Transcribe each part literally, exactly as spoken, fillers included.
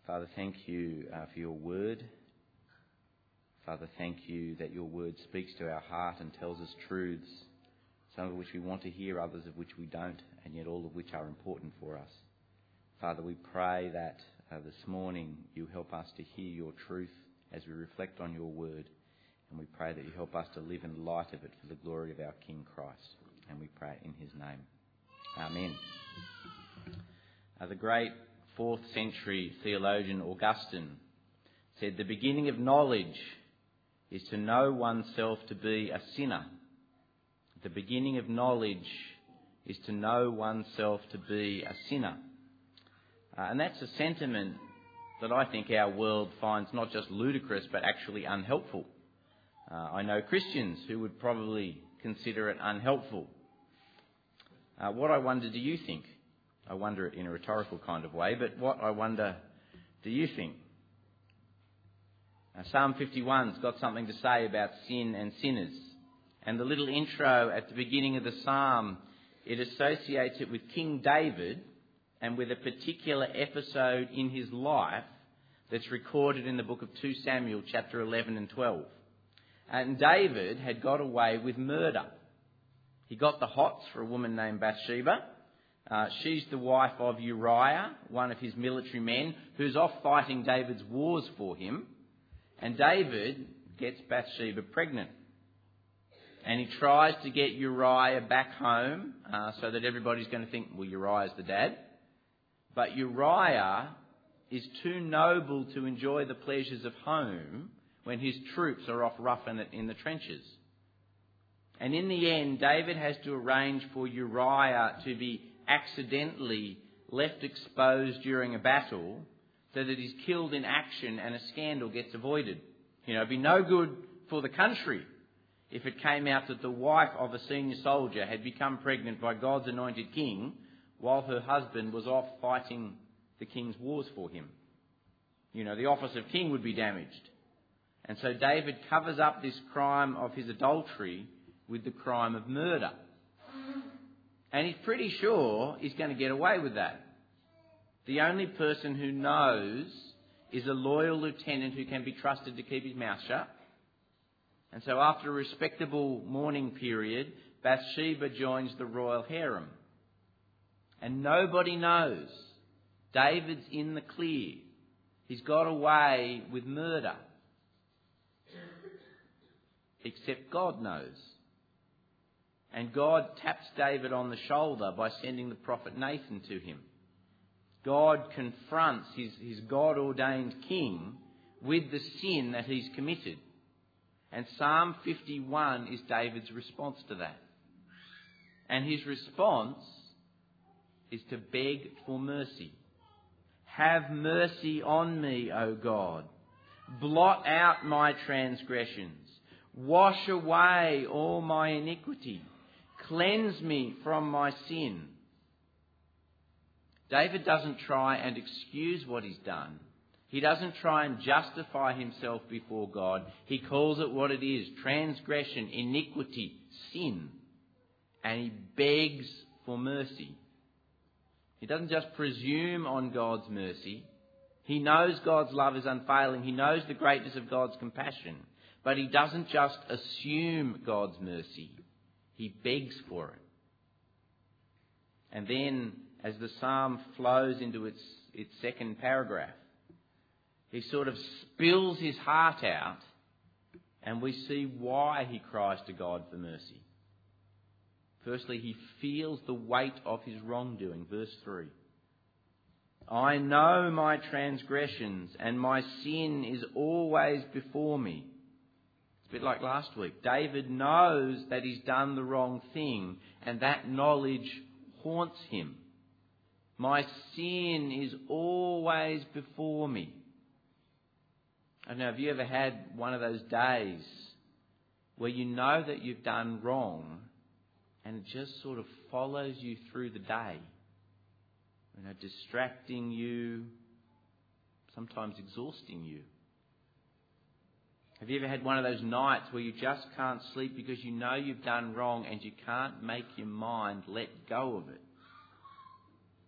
Father, thank you uh, for your word. Father, thank you that your word speaks to our heart and tells us truths, some of which we want to hear, others of which we don't, and yet all of which are important for us. Father, we pray that uh, this morning you help us to hear your truth as we reflect on your word, and we pray that you help us to live in light of it for the glory of our King Christ. And we pray in his name. Amen. Uh, the great fourth century theologian Augustine said, "The beginning of knowledge is to know oneself to be a sinner. The beginning of knowledge is to know oneself to be a sinner." Uh, and that's a sentiment that I think our world finds not just ludicrous but actually unhelpful. Uh, I know Christians who would probably consider it unhelpful. Uh, what I wonder, do you think? I wonder it in a rhetorical kind of way, but what I wonder, do you think? Uh, Psalm fifty-one's got something to say about sin and sinners. And the little intro at the beginning of the psalm, it associates it with King David and with a particular episode in his life that's recorded in the book of Second Samuel, chapter eleven and twelve. And David had got away with murder. He got the hots for a woman named Bathsheba. Uh, she's the wife of Uriah, one of his military men, who's off fighting David's wars for him. And David gets Bathsheba pregnant. And he tries to get Uriah back home uh, so that everybody's going to think, well, Uriah's the dad. But Uriah is too noble to enjoy the pleasures of home when his troops are off roughing it in the trenches. And in the end, David has to arrange for Uriah to be accidentally left exposed during a battle so that he's killed in action and a scandal gets avoided. You know, it'd be no good for the country if it came out that the wife of a senior soldier had become pregnant by God's anointed king while her husband was off fighting the king's wars for him. You know, the office of king would be damaged. And so David covers up this crime of his adultery with the crime of murder. And he's pretty sure he's going to get away with that. The only person who knows is a loyal lieutenant who can be trusted to keep his mouth shut. And so after a respectable mourning period, Bathsheba joins the royal harem. And nobody knows. David's in the clear. He's got away with murder. Except God knows. And God taps David on the shoulder by sending the prophet Nathan to him. God confronts his, his God-ordained king with the sin that he's committed. And Psalm fifty-one is David's response to that. And his response is to beg for mercy. Have mercy on me, O God. Blot out my transgressions. Wash away all my iniquity. Cleanse me from my sin. David doesn't try and excuse what he's done. He doesn't try and justify himself before God. He calls it what it is: transgression, iniquity, sin. And he begs for mercy. He doesn't just presume on God's mercy. He knows God's love is unfailing. He knows the greatness of God's compassion. But he doesn't just assume God's mercy. He begs for it. And then, as the psalm flows into its, its second paragraph, he sort of spills his heart out, and we see why he cries to God for mercy. Firstly, he feels the weight of his wrongdoing. Verse three. I know my transgressions, and my sin is always before me. It's a bit like last week. David knows that he's done the wrong thing, and that knowledge haunts him. My sin is always before me. I don't know, have you ever had one of those days where you know that you've done wrong and it just sort of follows you through the day? You know, distracting you, sometimes exhausting you. Have you ever had one of those nights where you just can't sleep because you know you've done wrong and you can't make your mind let go of it?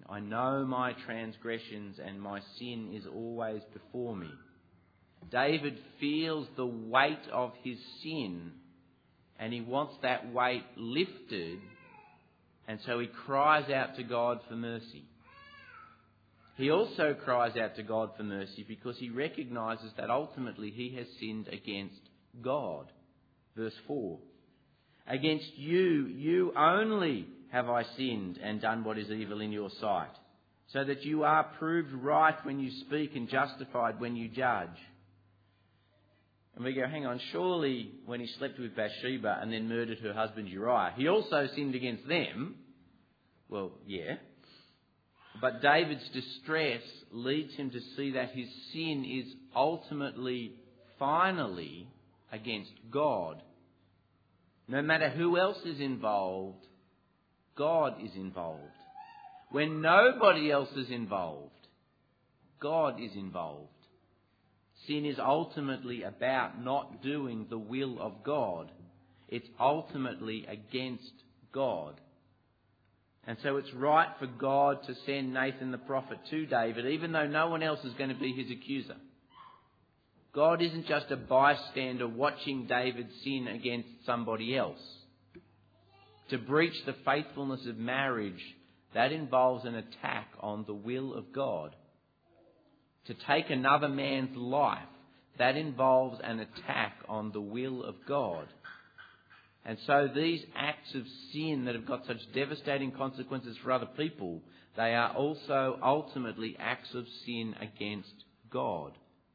I know my transgressions and my sin is always before me. David feels the weight of his sin and he wants that weight lifted, and so he cries out to God for mercy. He also cries out to God for mercy because he recognises that ultimately he has sinned against God. Verse four. Against you, you only have I sinned and done what is evil in your sight, so that you are proved right when you speak and justified when you judge. And we go, hang on, surely when he slept with Bathsheba and then murdered her husband Uriah, he also sinned against them. Well, yeah. But David's distress leads him to see that his sin is ultimately, finally, against God. No matter who else is involved, God is involved. When nobody else is involved, God is involved. Sin is ultimately about not doing the will of God. It's ultimately against God. And so it's right for God to send Nathan the prophet to David, even though no one else is going to be his accuser. God isn't just a bystander watching David sin against somebody else. To breach the faithfulness of marriage, that involves an attack on the will of God. To take another man's life, that involves an attack on the will of God. And so these acts of sin that have got such devastating consequences for other people, they are also ultimately acts of sin against God.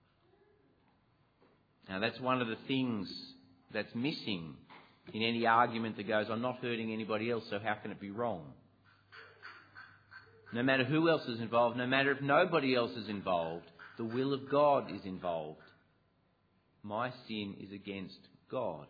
Now that's one of the things that's missing in any argument that goes, I'm not hurting anybody else, so how can it be wrong? No matter who else is involved, no matter if nobody else is involved, the will of God is involved. My sin is against God.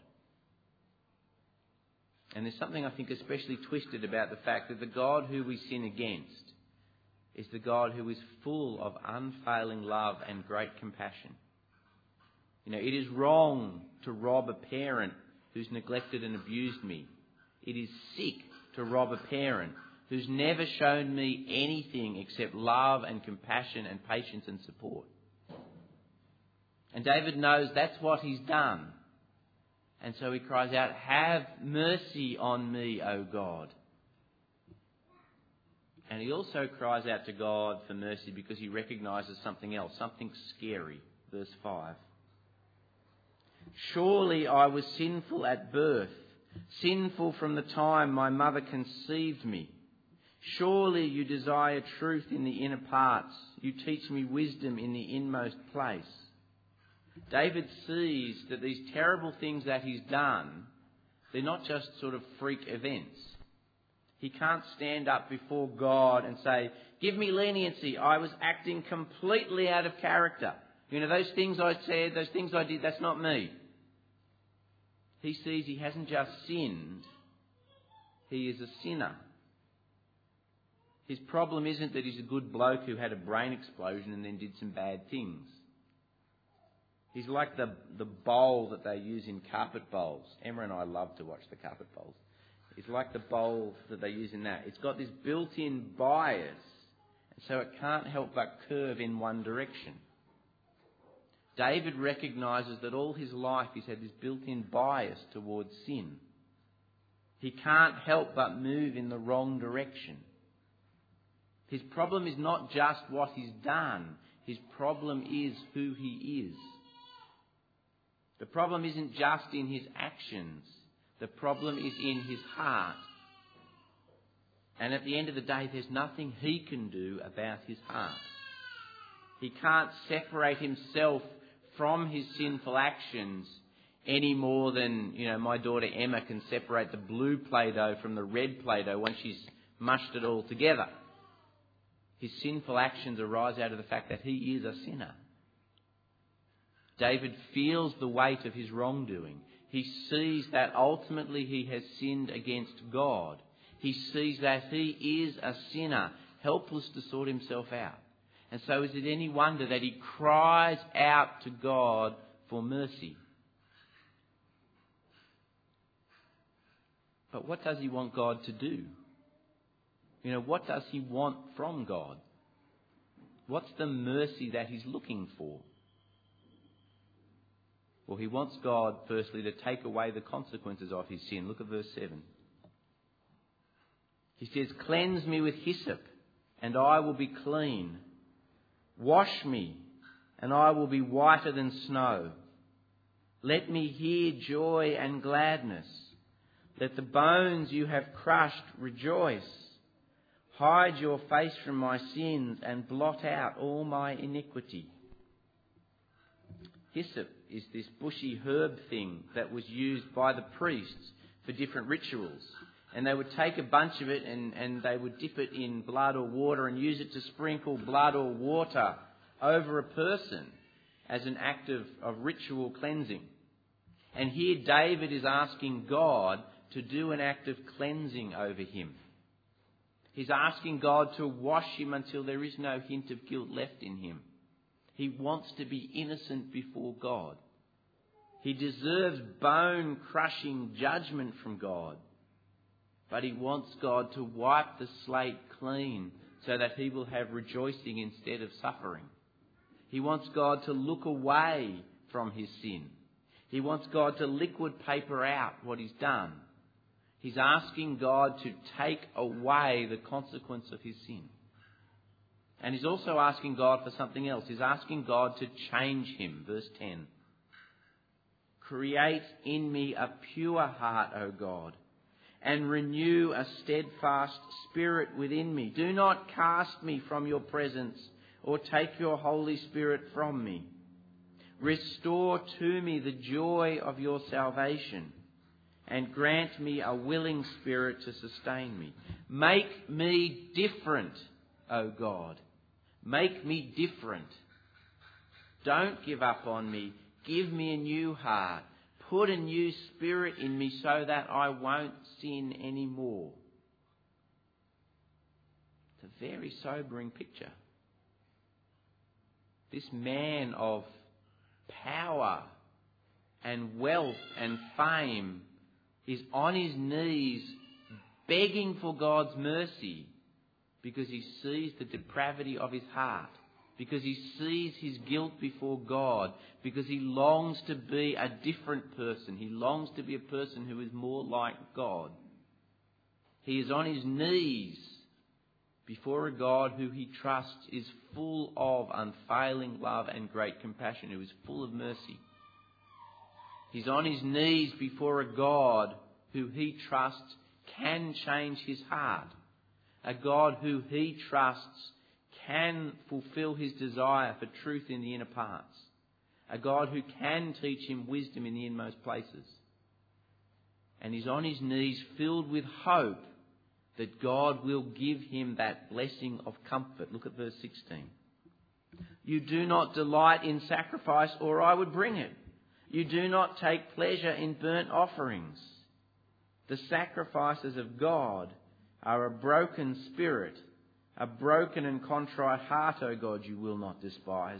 And there's something I think especially twisted about the fact that the God who we sin against is the God who is full of unfailing love and great compassion. You know, it is wrong to rob a parent who's neglected and abused me. It is sick to rob a parent who's never shown me anything except love and compassion and patience and support. And David knows that's what he's done. And so he cries out, have mercy on me, O God. And he also cries out to God for mercy because he recognises something else, something scary. Verse five. Surely I was sinful at birth, sinful from the time my mother conceived me. Surely you desire truth in the inner parts. You teach me wisdom in the inmost place. David sees that these terrible things that he's done, they're not just sort of freak events. He can't stand up before God and say, give me leniency. I was acting completely out of character. You know, those things I said, those things I did, that's not me. He sees he hasn't just sinned, he is a sinner. His problem isn't that he's a good bloke who had a brain explosion and then did some bad things. He's like the, the bowl that they use in carpet bowls. Emma and I love to watch the carpet bowls. It's like the bowl that they use in that. It's got this built-in bias, and so it can't help but curve in one direction. David recognises that all his life he's had this built-in bias towards sin. He can't help but move in the wrong direction. His problem is not just what he's done. His problem is who he is. The problem isn't just in his actions. The problem is in his heart. And at the end of the day, there's nothing he can do about his heart. He can't separate himself from his sinful actions any more than, you know, my daughter Emma can separate the blue Play-Doh from the red Play-Doh once she's mushed it all together. His sinful actions arise out of the fact that he is a sinner. David feels the weight of his wrongdoing. He sees that ultimately he has sinned against God. He sees that he is a sinner, helpless to sort himself out. And so is it any wonder that he cries out to God for mercy? But what does he want God to do? You know, what does he want from God? What's the mercy that he's looking for? Well, he wants God, firstly, to take away the consequences of his sin. Look at verse seven. He says, "Cleanse me with hyssop, and I will be clean. Wash me, and I will be whiter than snow. Let me hear joy and gladness. Let the bones you have crushed rejoice. Hide your face from my sins and blot out all my iniquity." Hyssop is this bushy herb thing that was used by the priests for different rituals. And they would take a bunch of it and, and they would dip it in blood or water and use it to sprinkle blood or water over a person as an act of, of ritual cleansing. And here David is asking God to do an act of cleansing over him. He's asking God to wash him until there is no hint of guilt left in him. He wants to be innocent before God. He deserves bone-crushing judgment from God. But he wants God to wipe the slate clean so that he will have rejoicing instead of suffering. He wants God to look away from his sin. He wants God to liquid paper out what he's done. He's asking God to take away the consequence of his sin. And he's also asking God for something else. He's asking God to change him. Verse ten. "Create in me a pure heart, O God, and renew a steadfast spirit within me. Do not cast me from your presence or take your Holy Spirit from me. Restore to me the joy of your salvation and grant me a willing spirit to sustain me." Make me different, O God. Make me different. Don't give up on me. Give me a new heart. Put a new spirit in me so that I won't sin anymore. It's a very sobering picture. This man of power and wealth and fame is on his knees begging for God's mercy because he sees the depravity of his heart, because he sees his guilt before God, because he longs to be a different person. He longs to be a person who is more like God. He is on his knees before a God who he trusts is full of unfailing love and great compassion, who is full of mercy. He's on his knees before a God who he trusts can change his heart, a God who he trusts can fulfill his desire for truth in the inner parts, a God who can teach him wisdom in the inmost places. And he's on his knees filled with hope that God will give him that blessing of comfort. Look at verse sixteen. "You do not delight in sacrifice, or I would bring it. You do not take pleasure in burnt offerings. The sacrifices of God are a broken spirit, a broken and contrite heart, O God, you will not despise."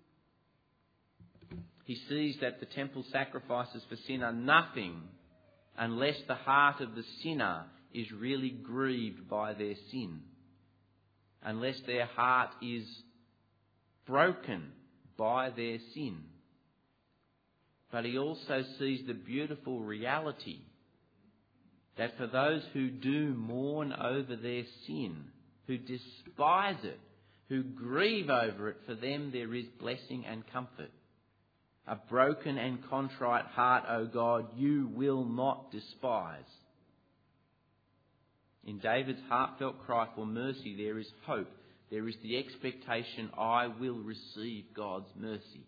He sees that the temple sacrifices for sin are nothing unless the heart of the sinner is really grieved by their sin, unless their heart is broken by their sin. But he also sees the beautiful reality that for those who do mourn over their sin, who despise it, who grieve over it, for them there is blessing and comfort. A broken and contrite heart, O God, you will not despise. In David's heartfelt cry for mercy, there is hope. There is the expectation, I will receive God's mercy.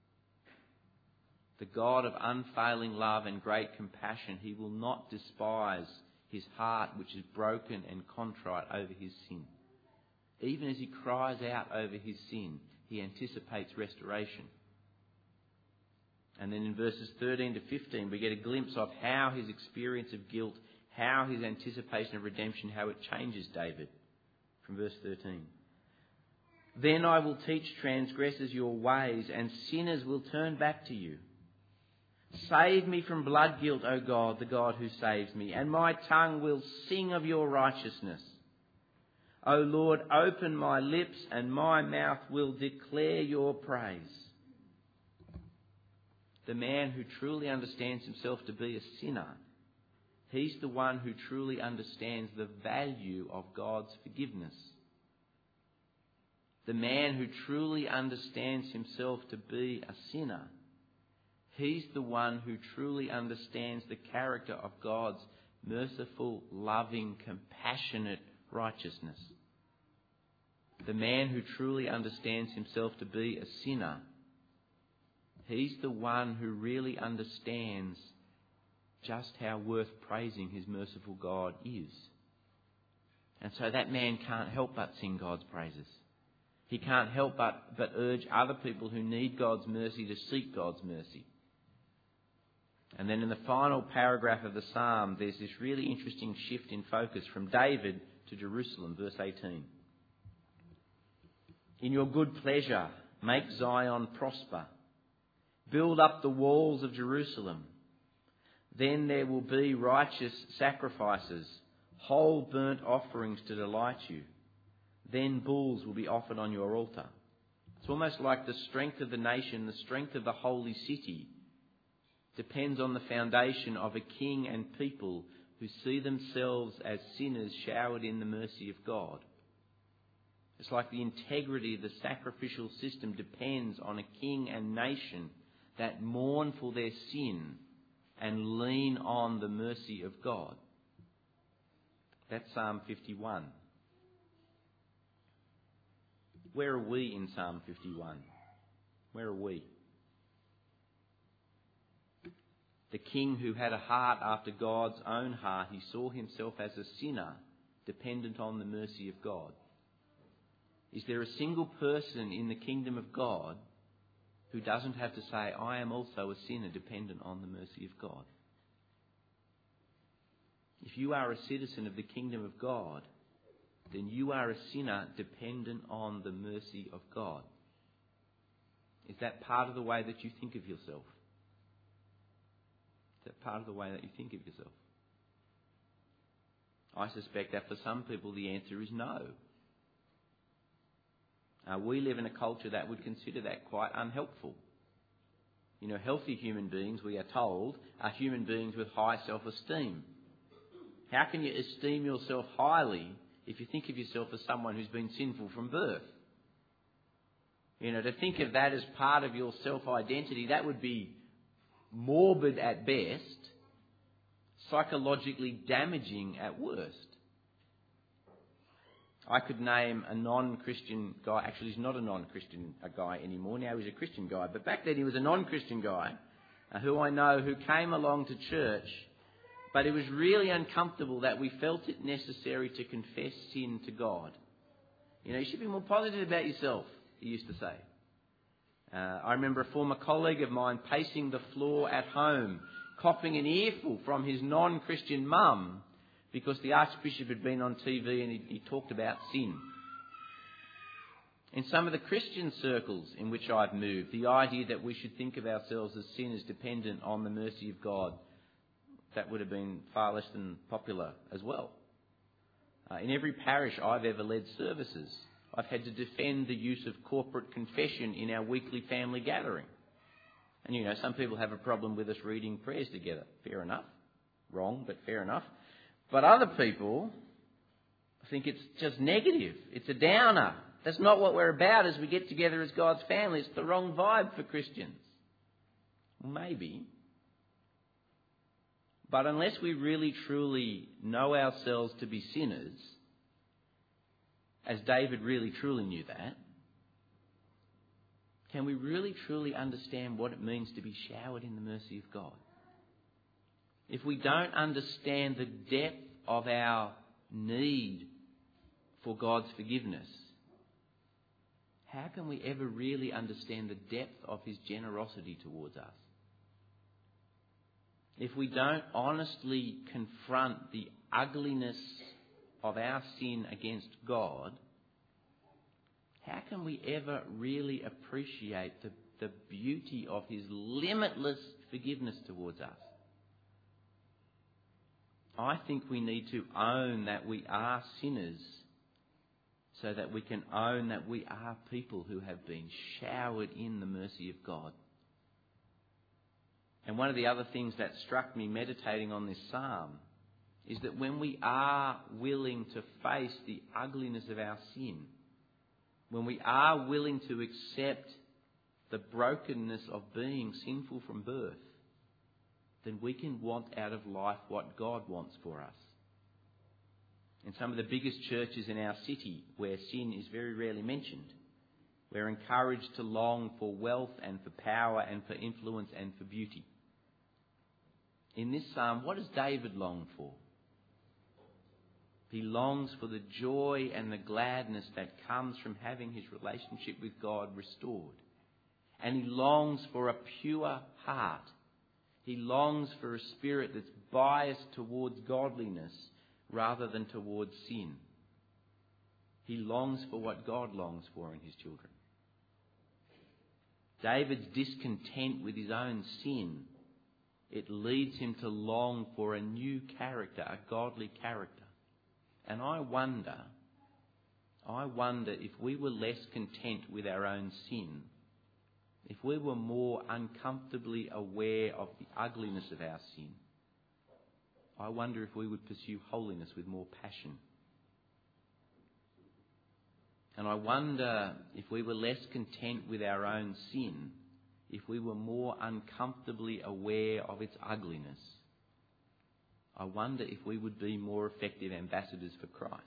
The God of unfailing love and great compassion, he will not despise his heart which is broken and contrite over his sin. Even as he cries out over his sin, he anticipates restoration. And then in verses thirteen to fifteen, we get a glimpse of how his experience of guilt, how his anticipation of redemption, how it changes David. From verse thirteen. "Then I will teach transgressors your ways, and sinners will turn back to you. Save me from blood guilt, O God, the God who saves me, and my tongue will sing of your righteousness. O Lord, open my lips and my mouth will declare your praise. The man who truly understands himself to be a sinner, he's the one who truly understands the value of God's forgiveness. The man who truly understands himself to be a sinner, he's the one who truly understands the character of God's merciful, loving, compassionate righteousness. The man who truly understands himself to be a sinner, he's the one who really understands just how worth praising his merciful God is. And so that man can't help but sing God's praises. He can't help but, but urge other people who need God's mercy to seek God's mercy. And then in the final paragraph of the psalm, there's this really interesting shift in focus from David to Jerusalem, verse eighteen. In your good pleasure, make Zion prosper. Build up the walls of Jerusalem. Then there will be righteous sacrifices, whole burnt offerings to delight you. Then bulls will be offered on your altar. It's almost like the strength of the nation, the strength of the holy city, depends on the foundation of a king and people who see themselves as sinners showered in the mercy of God. It's like the integrity of the sacrificial system depends on a king and nation that mourn for their sin and lean on the mercy of God. That's Psalm fifty-one. Where are we in Psalm fifty-one? Where are we? The king who had a heart after God's own heart, he saw himself as a sinner dependent on the mercy of God. Is there a single person in the kingdom of God who doesn't have to say, I am also a sinner dependent on the mercy of God? If you are a citizen of the kingdom of God, then you are a sinner dependent on the mercy of God. Is that part of the way that you think of yourself? Is that part of the way that you think of yourself? I suspect that for some people the answer is no. Uh, we live in a culture that would consider that quite unhelpful. You know, healthy human beings, we are told, are human beings with high self-esteem. How can you esteem yourself highly if you think of yourself as someone who's been sinful from birth? You know, to think of that as part of your self-identity, that would be morbid at best, psychologically damaging at worst. I could name a non-Christian guy. Actually, he's not a non-Christian guy anymore. Now he's a Christian guy. But back then he was a non-Christian guy uh, who I know who came along to church, but it was really uncomfortable that we felt it necessary to confess sin to God. You know, you should be more positive about yourself, he used to say. Uh, I remember a former colleague of mine pacing the floor at home, coughing an earful from his non-Christian mum, because the Archbishop had been on T V and he, he talked about sin. In some of the Christian circles in which I've moved, the idea that we should think of ourselves as sinners dependent on the mercy of God, that would have been far less than popular as well. Uh, in every parish I've ever led services, I've had to defend the use of corporate confession in our weekly family gathering. And you know, some people have a problem with us reading prayers together. Fair enough. Wrong, but fair enough. But other people think it's just negative. It's a downer. That's not what we're about as we get together as God's family. It's the wrong vibe for Christians. Well, maybe. But unless we really truly know ourselves to be sinners, as David really truly knew that, can we really truly understand what it means to be showered in the mercy of God? If we don't understand the depth of our need for God's forgiveness, how can we ever really understand the depth of his generosity towards us? If we don't honestly confront the ugliness of our sin against God, how can we ever really appreciate the, the beauty of his limitless forgiveness towards us? I think we need to own that we are sinners so that we can own that we are people who have been showered in the mercy of God. And one of the other things that struck me meditating on this psalm is that when we are willing to face the ugliness of our sin, when we are willing to accept the brokenness of being sinful from birth, then we can want out of life what God wants for us. In some of the biggest churches in our city, where sin is very rarely mentioned, we're encouraged to long for wealth and for power and for influence and for beauty. In this psalm, what does David long for? He longs for the joy and the gladness that comes from having his relationship with God restored. And he longs for a pure heart. He longs for a spirit that's biased towards godliness rather than towards sin. He longs for what God longs for in his children. David's discontent with his own sin, it leads him to long for a new character, a godly character. And I wonder, I wonder if we were less content with our own sin, if we were more uncomfortably aware of the ugliness of our sin, I wonder if we would pursue holiness with more passion. And I wonder if we were less content with our own sin, if we were more uncomfortably aware of its ugliness, I wonder if we would be more effective ambassadors for Christ.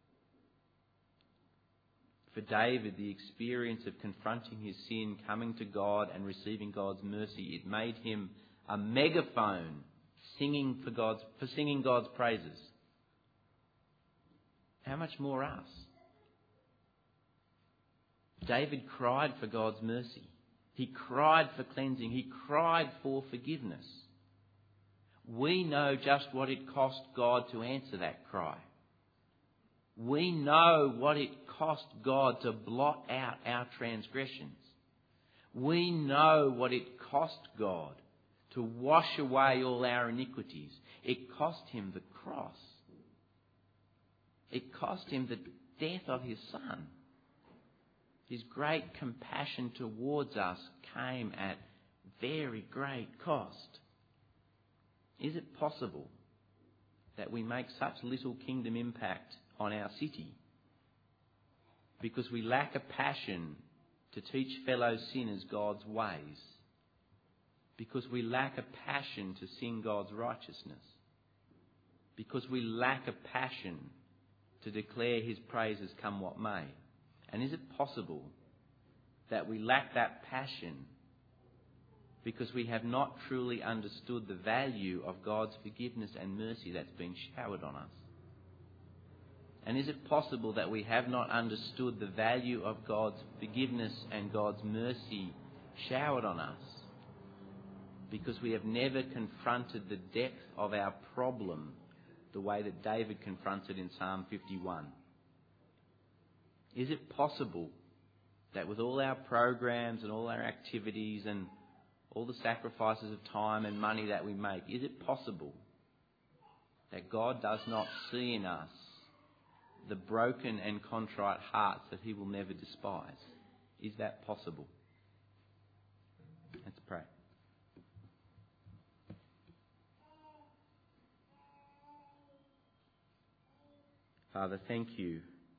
For David, the experience of confronting his sin, coming to God and receiving God's mercy, it made him a megaphone singing for God's, for singing God's praises. How much more us? David cried for God's mercy. He cried for cleansing. He cried for forgiveness. We know just what it cost God to answer that cry. We know what it cost God to blot out our transgressions. We know what it cost God to wash away all our iniquities. It cost him the cross. It cost him the death of his Son. His great compassion towards us came at very great cost. Is it possible that we make such little kingdom impact on our city because we lack a passion to teach fellow sinners God's ways? Because we lack a passion to sing God's righteousness? Because we lack a passion to declare his praises come what may? And is it possible that we lack that passion because we have not truly understood the value of God's forgiveness and mercy that's been showered on us? And is it possible that we have not understood the value of God's forgiveness and God's mercy showered on us because we have never confronted the depth of our problem the way that David confronted in Psalm fifty-one? Is it possible that with all our programs and all our activities and all the sacrifices of time and money that we make, is it possible that God does not see in us the broken and contrite hearts that he will never despise? Is that possible? Let's pray. Father, thank you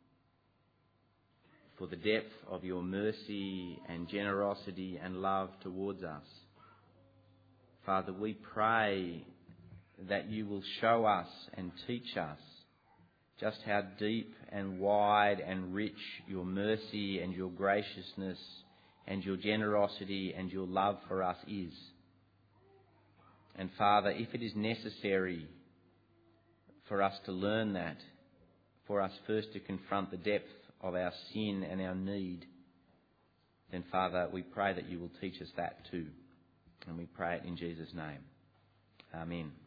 for the depth of your mercy and generosity and love towards us. Father, we pray that you will show us and teach us just how deep and wide and rich your mercy and your graciousness and your generosity and your love for us is. And Father, if it is necessary for us to learn that, for us first to confront the depth of our sin and our need, then Father, we pray that you will teach us that too. And we pray it in Jesus' name. Amen.